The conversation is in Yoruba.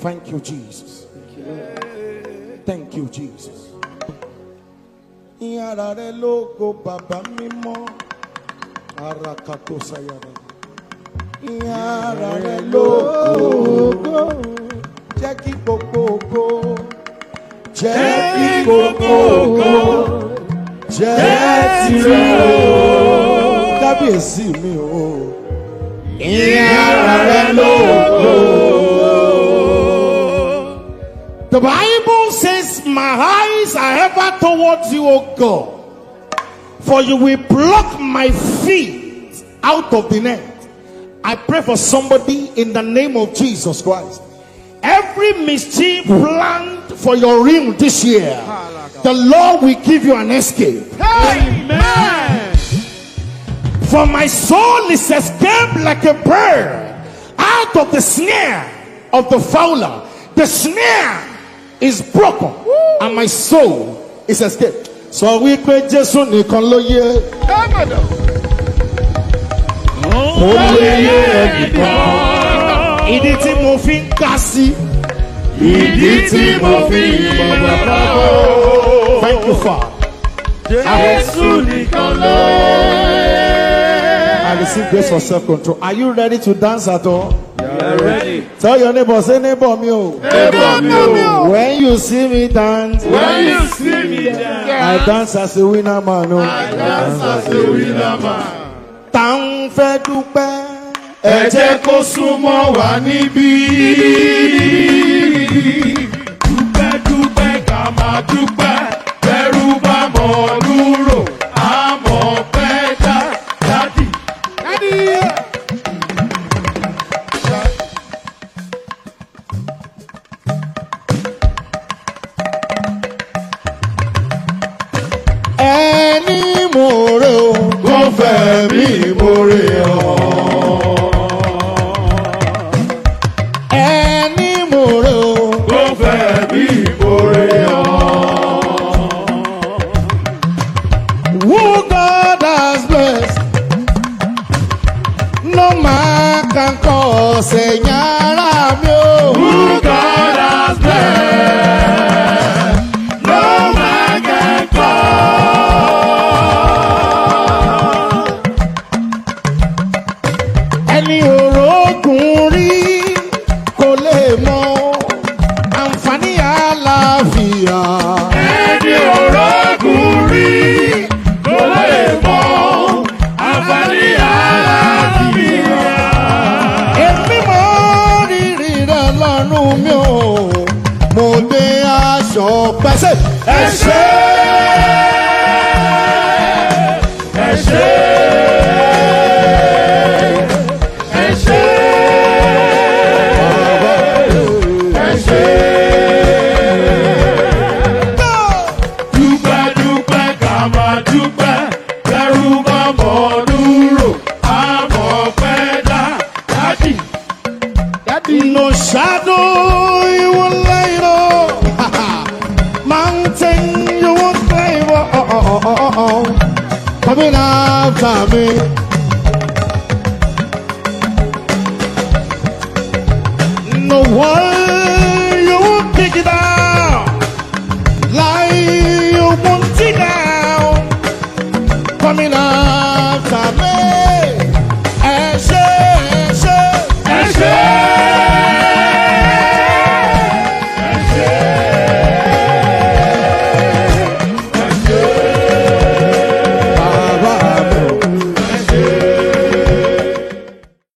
Thank you, Jesus. Thank you, Jesus. Yarare logo baba mimo arakato sayara. Yarare logo Jackie Bogo Jackie Bogo Jackie Kábíyèsí mi o. Yarare logo. The Bible says, my eyes are ever towards you, O God, for you will pluck my feet out of the net. I pray for somebody in the name of Jesus Christ. Every mischief planned for your realm this year, the Lord will give you an escape. Amen. For my soul is escaped like a bird out of the snare of the fowler. The snare is broken, and my soul is escaped. So we pray Jesus nìkan ló yé. Mo yé ẹnìkan. Ìdí tí mo fi ń ká sí. Ìdí tí mo fi ń bọ̀. Thank you, Father. Jésù nìkan ló yé. I receive grace for self-control. Are you ready to dance at all? Ready. Tell your neighbor, say neighbor me. Neighbor me. When you see me dance, When you see me dance, I dance as a winner man. I dance as a winner man. Tá ń fẹ́ dúpẹ́. Ẹ jẹ́ kó súnmọ́ wa níbí. Dúpẹ́ dúpẹ́ ká máa dúpẹ́. Bẹ́rù bá mọ̀ dúró, á mọ̀ pẹ́ dá. Dádì. Ẹni mòrè o. Kó fẹ́ mi mórè ọ́. Ẹni mòrè o. Kó fẹ́ mi mórè ọ́. Who God has blessed, no man can cause ẹ̀yàrá mi o. Who God has blessed, no man can call. Ẹni òrókùn rí kò lè mọ àǹfààní àlàáfíà. Ẹni òrókùn rí kò lè mọ àǹfààní àlàáfíà. Èmi mọ rírì rẹ̀ lọ́rùn mi o. Mo dé aṣọ pẹ́sẹ̀. Ẹ ṣé, ẹ ṣé, ẹ ṣé, ẹ ṣé. Dúpẹ́ dúpẹ́ ká máa dúpẹ́, bẹ́rù bá mọ̀ dúró, á mọ̀ pẹ́ dá. Dádì. No shadow you will light up. Mountain you won't climb. Coming after me.